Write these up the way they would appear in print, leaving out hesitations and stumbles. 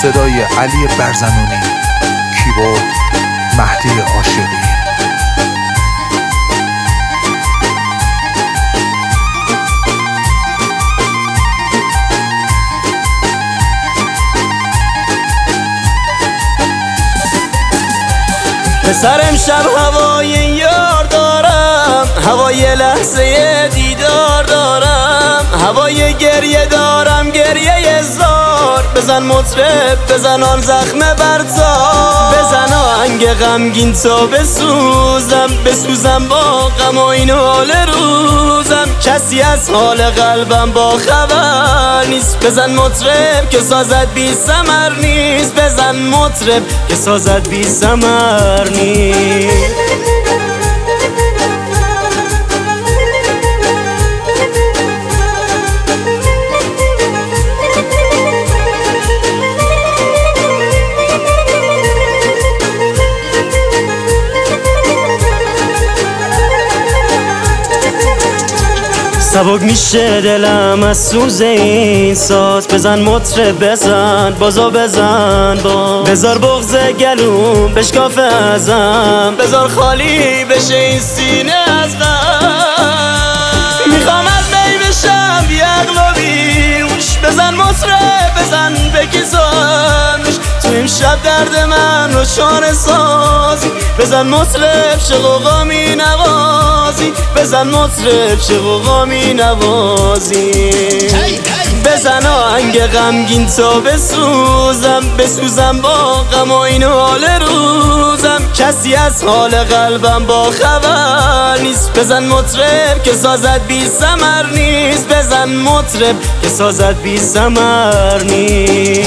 صدای علی برزنونی، کیبورد مهدی عاشقی. پسر امشب هوای یار دارم، هوای لحظه دیدار دارم، هوای گریه دارم، گریه زار. بزن مطرب بزن آن زخم برزار، بزن آهنگ غمگین تا بسوزم با غم و این حال روزم. کسی از حال قلبم با خبر نیست. بزن مطرب که سازت بی ثمر نیست، بزن مطرب که سازت بی ثمر نیست. سبک میشه دلم از سوز این ساز. بزن مطرب بزن بازو بزن باز، بذار بغض گلوم بشکافه ازم، بذار خالی بشه این سینه از غم. میخوام از بی بشم بی عقل و بیهوش. بزن مطرب بزن بکیزانش، تو این شب درد من رو شانه سازی. بزن مطرب شقوقا می نوازی، بزن مطرب شقوقا می نوازی. بزن آهنگ غمگین تا بسوزم با غم و این حال روزم. کسی از حال قلبم با خبر نیست. بزن مطرب که سازت بی ثمر نیست، بزن مطرب که سازت بی ثمر نیست.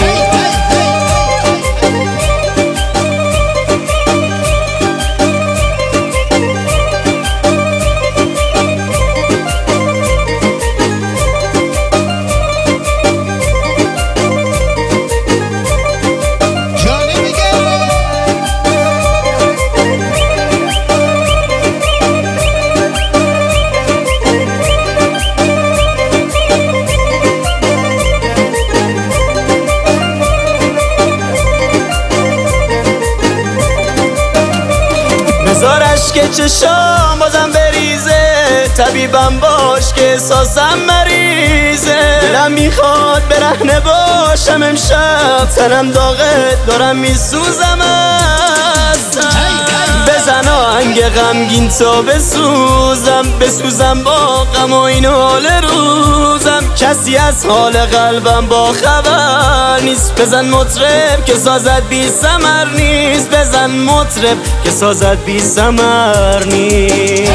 بذار اشک چشام بازم بریزه، طبیبم باش که احساسم مریضه. دلم میخواد برهنه باشم امشب، تنم داغه دارم میسوزم ازم. بزن آهنگ غمگین تا بسوزم با غم و این حال روزم. کسی از حال قلبم با خبر نیست. بزن مطرب که سازت بی ثمر نیست، بزن مطرب که سازت بی ثمر نیست.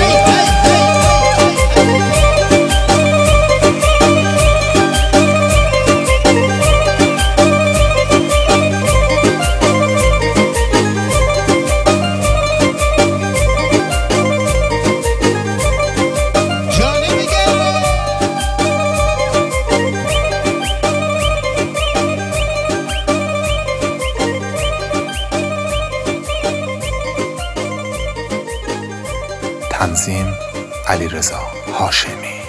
تنظیم علیرضا هاشمی.